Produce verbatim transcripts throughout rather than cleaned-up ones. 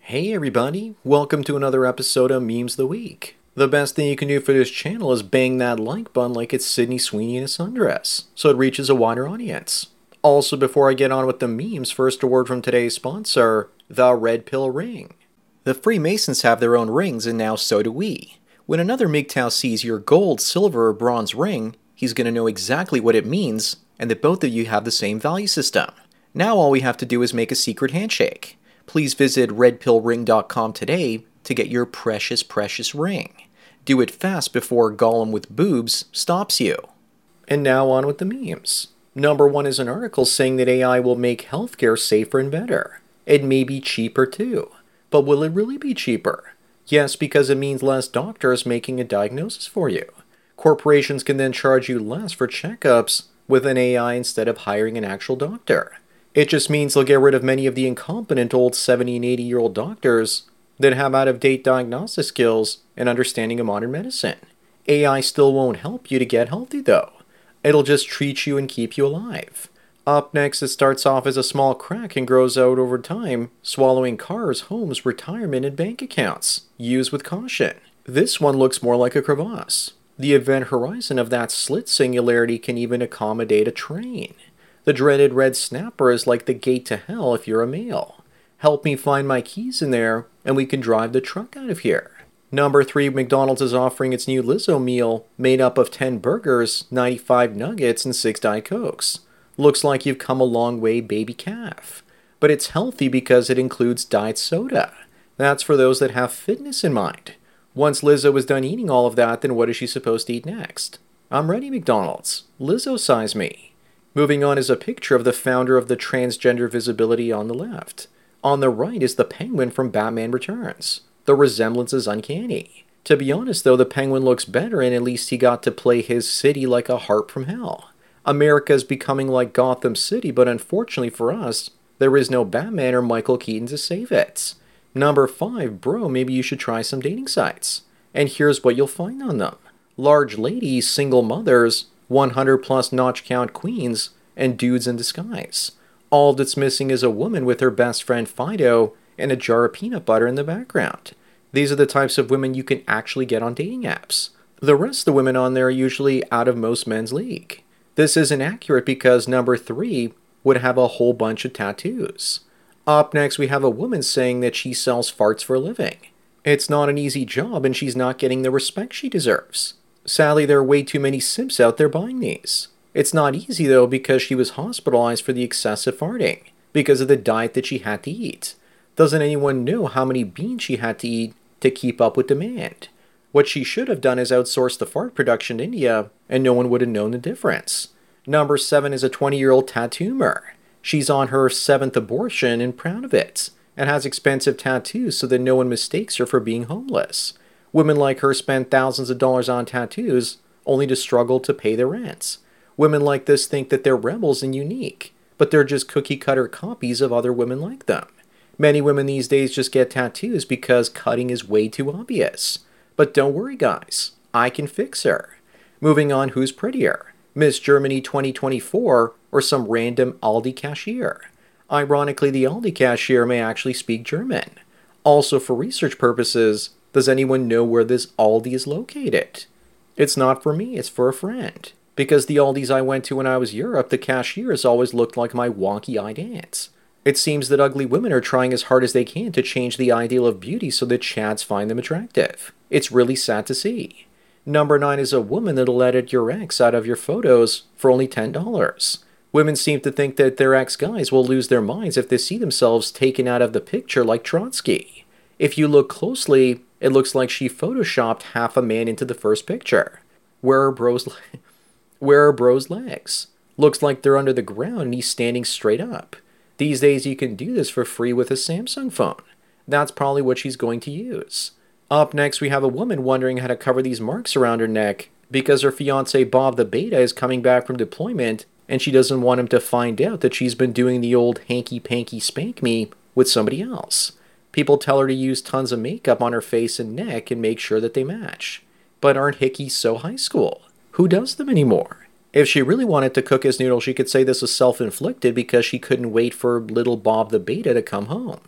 Hey everybody, welcome to another episode of Memes of the Week. The best thing you can do for this channel is bang that like button like it's Sydney Sweeney in a sundress, so it reaches a wider audience. Also, before I get on with the memes, first a word from today's sponsor, the Red Pill Ring. The Freemasons have their own rings, and now so do we. When another M G T O W sees your gold, silver, or bronze ring, he's going to know exactly what it means, and that both of you have the same value system. Now all we have to do is make a secret handshake. Please visit red pill ring dot com today to get your precious, precious ring. Do it fast before Gollum with boobs stops you. And now on with the memes. Number one is an article saying that A I will make healthcare safer and better. It may be cheaper too. But will it really be cheaper? Yes, because it means less doctors making a diagnosis for you. Corporations can then charge you less for checkups with an A I instead of hiring an actual doctor. It just means they'll get rid of many of the incompetent old seventy and eighty year old doctors that have out-of-date diagnostic skills and understanding of modern medicine. A I still won't help you to get healthy though. It'll just treat you and keep you alive. Up next, it starts off as a small crack and grows out over time, swallowing cars, homes, retirement, and bank accounts. Use with caution. This one looks more like a crevasse. The event horizon of that slit singularity can even accommodate a train. The dreaded red snapper is like the gate to hell if you're a male. Help me find my keys in there, and we can drive the truck out of here. Number three, McDonald's is offering its new Lizzo meal made up of ten burgers, ninety-five nuggets, and six Diet Cokes. Looks like you've come a long way, baby calf. But it's healthy because it includes diet soda. That's for those that have fitness in mind. Once Lizzo is done eating all of that, then what is she supposed to eat next? I'm ready, McDonald's. Lizzo size me. Moving on is a picture of the founder of the transgender visibility on the left. On the right is the Penguin from Batman Returns. The resemblance is uncanny. To be honest though, the Penguin looks better, and at least he got to play his city like a harp from hell. America is becoming like Gotham City, but unfortunately for us, there is no Batman or Michael Keaton to save it. Number five, bro, maybe you should try some dating sites. And here's what you'll find on them. Large ladies, single mothers, one hundred plus notch count queens, and dudes in disguise. All that's missing is a woman with her best friend Fido and a jar of peanut butter in the background. These are the types of women you can actually get on dating apps. The rest of the women on there are usually out of most men's league. This isn't accurate because number three would have a whole bunch of tattoos. Up next, we have a woman saying that she sells farts for a living. It's not an easy job, and she's not getting the respect she deserves. Sadly, there are way too many simps out there buying these. It's not easy though because she was hospitalized for the excessive farting because of the diet that she had to eat. Doesn't anyone know how many beans she had to eat to keep up with demand? What she should have done is outsource the fart production to India, and no one would have known the difference. Number seven is a twenty-year-old tattoomer. She's on her seventh abortion and proud of it, and has expensive tattoos so that no one mistakes her for being homeless. Women like her spend thousands of dollars on tattoos, only to struggle to pay their rents. Women like this think that they're rebels and unique, but they're just cookie-cutter copies of other women like them. Many women these days just get tattoos because cutting is way too obvious. But don't worry guys, I can fix her. Moving on, who's prettier? Miss Germany twenty twenty-four or some random Aldi cashier? Ironically, the Aldi cashier may actually speak German. Also, for research purposes, does anyone know where this Aldi is located? It's not for me, it's for a friend. Because the Aldis I went to when I was in Europe, the cashiers always looked like my wonky-eyed aunts. It seems that ugly women are trying as hard as they can to change the ideal of beauty so that chads find them attractive. It's really sad to see. Number nine is a woman that'll edit your ex out of your photos for only ten dollars. Women seem to think that their ex-guys will lose their minds if they see themselves taken out of the picture like Trotsky. If you look closely, it looks like she photoshopped half a man into the first picture. Where are bros, where are bros' legs? Looks like they're under the ground and he's standing straight up. These days you can do this for free with a Samsung phone. That's probably what she's going to use. Up next, we have a woman wondering how to cover these marks around her neck because her fiance Bob the Beta is coming back from deployment and she doesn't want him to find out that she's been doing the old hanky-panky spank me with somebody else. People tell her to use tons of makeup on her face and neck and make sure that they match. But aren't hickeys so high school? Who does them anymore? If she really wanted to cook his noodle, she could say this was self-inflicted because she couldn't wait for little Bob the Beta to come home.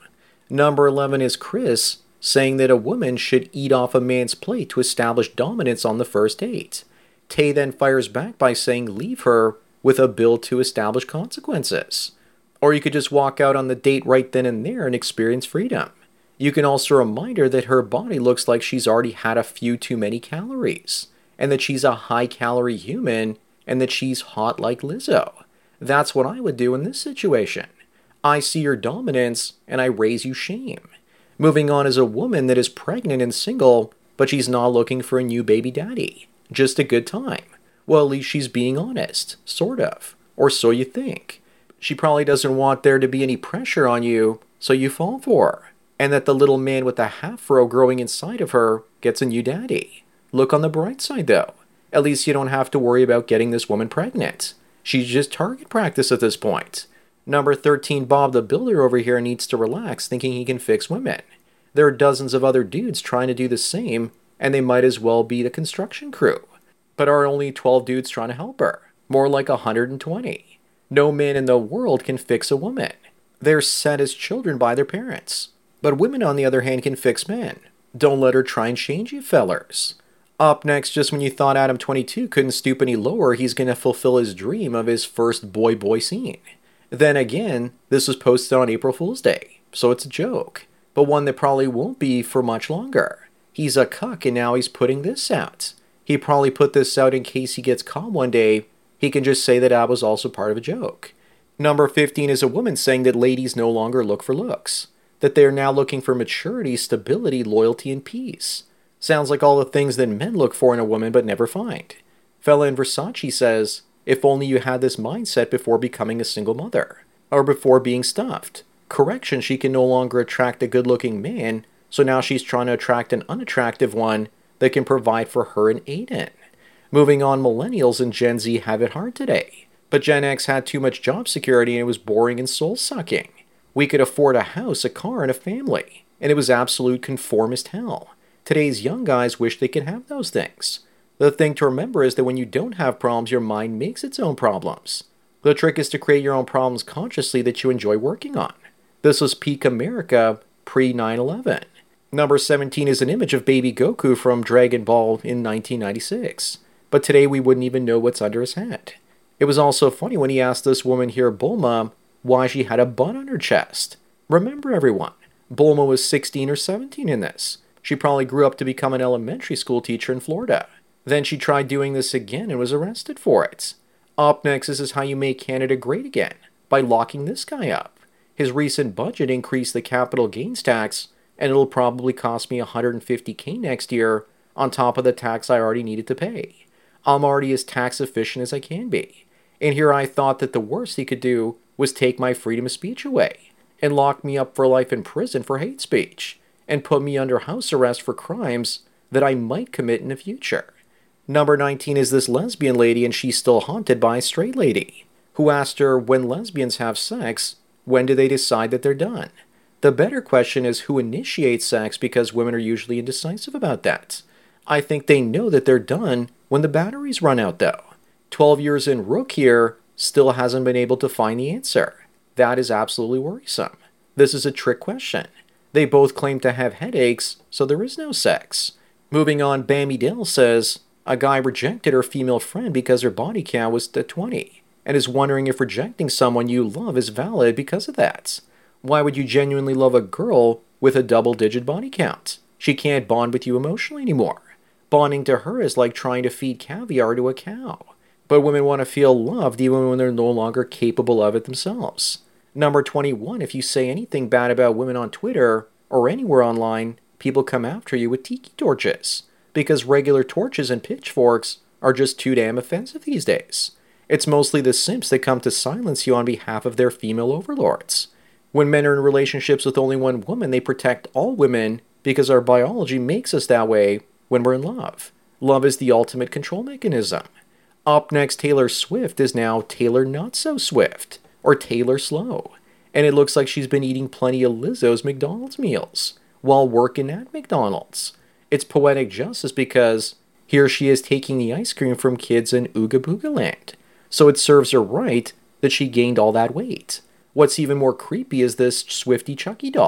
Number eleven is Chris, saying that a woman should eat off a man's plate to establish dominance on the first date. Tay then fires back by saying leave her with a bill to establish consequences. Or you could just walk out on the date right then and there and experience freedom. You can also remind her that her body looks like she's already had a few too many calories, and that she's a high-calorie human, and that she's hot like Lizzo. That's what I would do in this situation. I see your dominance, and I raise you shame. Moving on is a woman that is pregnant and single, but she's not looking for a new baby daddy. Just a good time. Well, at least she's being honest, sort of. Or so you think. She probably doesn't want there to be any pressure on you, so you fall for her. And that the little man with the half-fro growing inside of her gets a new daddy. Look on the bright side, though. At least you don't have to worry about getting this woman pregnant. She's just target practice at this point. Number thirteen, Bob the Builder over here needs to relax thinking he can fix women. There are dozens of other dudes trying to do the same, and they might as well be the construction crew. But are only twelve dudes trying to help her? More like one hundred twenty. No man in the world can fix a woman. They're set as children by their parents. But women, on the other hand, can fix men. Don't let her try and change you, fellers. Up next, just when you thought Adam twenty-two couldn't stoop any lower, he's going to fulfill his dream of his first boy-boy scene. Then again, this was posted on April Fool's Day, so it's a joke. But one that probably won't be for much longer. He's a cuck and now he's putting this out. He probably put this out in case he gets caught one day. He can just say that Ab was also part of a joke. Number fifteen is a woman saying that ladies no longer look for looks. That they are now looking for maturity, stability, loyalty, and peace. Sounds like all the things that men look for in a woman but never find. Fella in Versace says, if only you had this mindset before becoming a single mother. Or before being stuffed. Correction, she can no longer attract a good-looking man, so now she's trying to attract an unattractive one that can provide for her and Aiden. Moving on, millennials and Gen Z have it hard today. But Gen X had too much job security and it was boring and soul-sucking. We could afford a house, a car, and a family, and it was absolute conformist hell. Today's young guys wish they could have those things. The thing to remember is that when you don't have problems, your mind makes its own problems. The trick is to create your own problems consciously that you enjoy working on. This was peak America pre nine eleven. Number seventeen is an image of baby Goku from Dragon Ball in nineteen ninety-six. But today we wouldn't even know what's under his head. It was also funny when he asked this woman here, Bulma, why she had a bun on her chest. Remember, everyone, Bulma was sixteen or seventeen in this. She probably grew up to become an elementary school teacher in Florida. Then she tried doing this again and was arrested for it. Up next, this is how you make Canada great again, by locking this guy up. His recent budget increased the capital gains tax, and it'll probably cost me one hundred fifty thousand dollars next year, on top of the tax I already needed to pay. I'm already as tax efficient as I can be. And here I thought that the worst he could do was take my freedom of speech away, and lock me up for life in prison for hate speech, and put me under house arrest for crimes that I might commit in the future. Number nineteen is this lesbian lady, and she's still haunted by a straight lady, who asked her, when lesbians have sex, when do they decide that they're done? The better question is who initiates sex, because women are usually indecisive about that. I think they know that they're done when the batteries run out, though. twelve years in, Rook here still hasn't been able to find the answer. That is absolutely worrisome. This is a trick question. They both claim to have headaches, so there is no sex. Moving on, Bambi Dale says, a guy rejected her female friend because her body count was at twenty, and is wondering if rejecting someone you love is valid because of that. Why would you genuinely love a girl with a double-digit body count? She can't bond with you emotionally anymore. Bonding to her is like trying to feed caviar to a cow. But women want to feel loved even when they're no longer capable of it themselves. Number twenty-one, if you say anything bad about women on Twitter or anywhere online, people come after you with tiki torches. Because regular torches and pitchforks are just too damn offensive these days. It's mostly the simps that come to silence you on behalf of their female overlords. When men are in relationships with only one woman, they protect all women because our biology makes us that way when we're in love. Love is the ultimate control mechanism. Up next, Taylor Swift is now Taylor Not So Swift, or Taylor Slow. And it looks like she's been eating plenty of Lizzo's McDonald's meals while working at McDonald's. It's poetic justice because here she is taking the ice cream from kids in Ooga Booga Land. So it serves her right that she gained all that weight. What's even more creepy is this Swifty Chucky doll.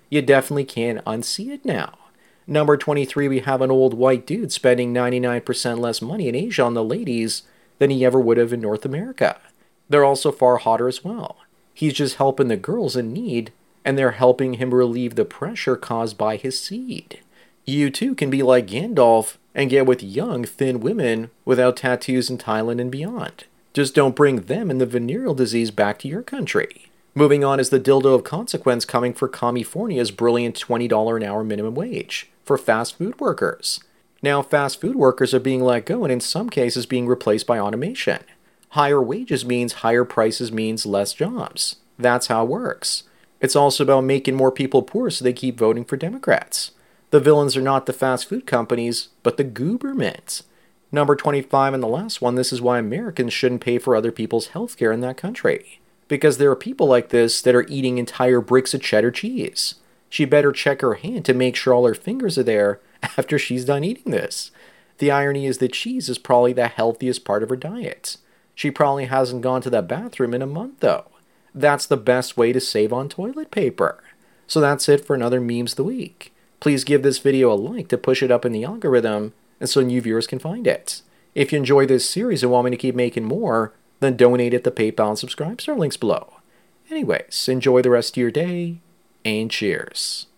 You definitely can't unsee it now. Number twenty-three, we have an old white dude spending ninety-nine percent less money in Asia on the ladies than he ever would have in North America. They're also far hotter as well. He's just helping the girls in need, and they're helping him relieve the pressure caused by his seed. You too can be like Gandalf and get with young, thin women without tattoos in Thailand and beyond. Just don't bring them and the venereal disease back to your country. Moving on is the dildo of consequence coming for California's brilliant twenty dollars an hour minimum wage for fast food workers. Now, fast food workers are being let go and in some cases being replaced by automation. Higher wages means higher prices means less jobs. That's how it works. It's also about making more people poor so they keep voting for Democrats. The villains are not the fast food companies, but the gooberment. Number twenty-five and the last one, this is why Americans shouldn't pay for other people's healthcare in that country. Because there are people like this that are eating entire bricks of cheddar cheese. She better check her hand to make sure all her fingers are there after she's done eating this. The irony is that cheese is probably the healthiest part of her diet. She probably hasn't gone to the bathroom in a month though. That's the best way to save on toilet paper. So that's it for another Memes of the Week. Please give this video a like to push it up in the algorithm and so new viewers can find it. If you enjoy this series and want me to keep making more, then donate at the PayPal and subscribe star links below. Anyways, enjoy the rest of your day, and cheers.